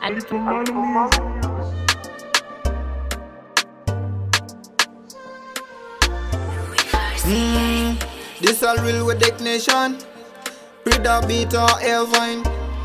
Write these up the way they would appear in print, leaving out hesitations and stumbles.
And This a real with Dick Nation. Prida beat or Elvine.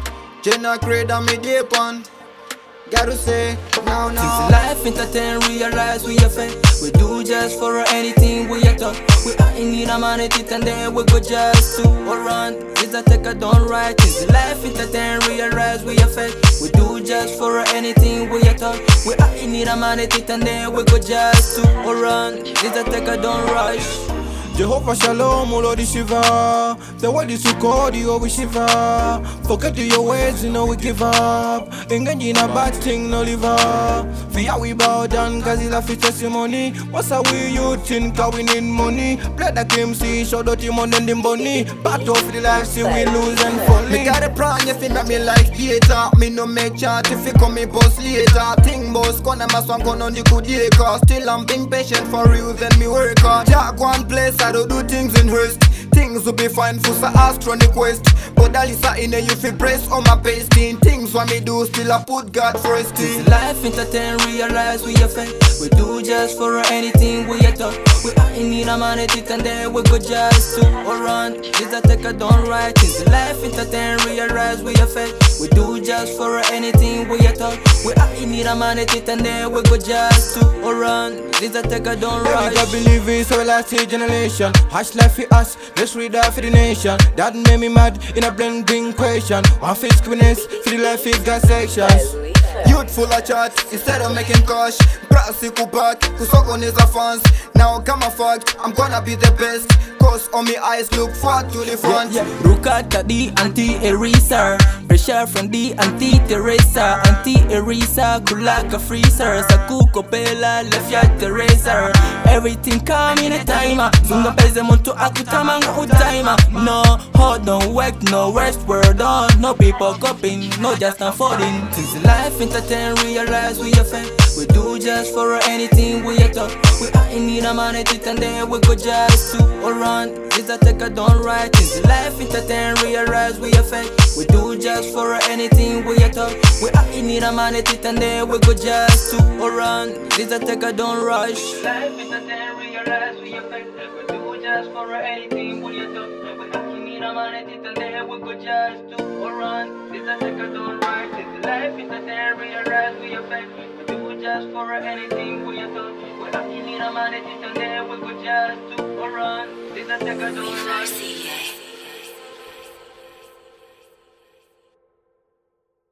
Jenna Creda me deep on. Gotta say, now. Since life entertain, realize we are fake. We do just for anything we are talk. We are in need of money, and then we go just to run. Is a take a don't right. Since life entertain, realize we are fake. We do just for anything we are talk. We are in need of money, and then we go just to run. Is a take a don't rush. Jehovah Shalom, O Lord Shiva. The word is called you always Shiva. Forget your ways, you know we give up. Engage in a bad thing, no live up. Fear we bow down, cause it's a fit testimony. What's a we you think, cause we need money. Blood that came see, show dirty money and the money. Part of the life, see we lose and fall. Me got a plan, you feel that me like theater. Me no make chart if you come me post later. Think boss, gonna my song on the good year. Cause still I'm being patient for real, then me work hard. Jack one place, I don't do things in haste. Things will be fine for sa astronomic quest. But that is in a you feel press on my pasting. Things what me do still I put God first. This life entertain, realize we are fake. We do just for anything we are talk. We are in need of money, and then we go just to run. This a take a don't right. This life entertain, realize we are fake. We do just for anything we are talk. We are in need of money, and then we go just to run. This a take a don't right. I believe it's our last generation. Hash life for us, let's read out for the nation. That made me mad in a blending question. One face quickness for the life is got sections. Youth full of chat, instead of making cash. Brassy kupat, kusokon is a fans. Now come a fact, I'm gonna be the best. Cause on me eyes look forward to the front. Rukata the anti-eraser. Pressure from the anti-Teresa. Anti-eraser, kulaka freezer. Sakuko pela, left ya Teresa. Everything come in a timer. Zunga pese muntu akutama timer. No hard, no work, no rest, word on. No people coping, no just affording. Since life entertain, realize we are fake. We do just for anything we are talk. We are in need of money, and then we go just to run. This a take a don't right. Since life entertain, realize we are fake. We do just for anything we are talk. We are in need of money, and then we go just to run. This a take a don't rush. Life entertain, realize we are fake. We do just for anything we are talk. We are in need of money, and then we go just to run. This a take a don't right. Since life entertain, realize we are fake. We do just for anything we are talk. We are in need of money, and then we go just to run. This a take a don't right.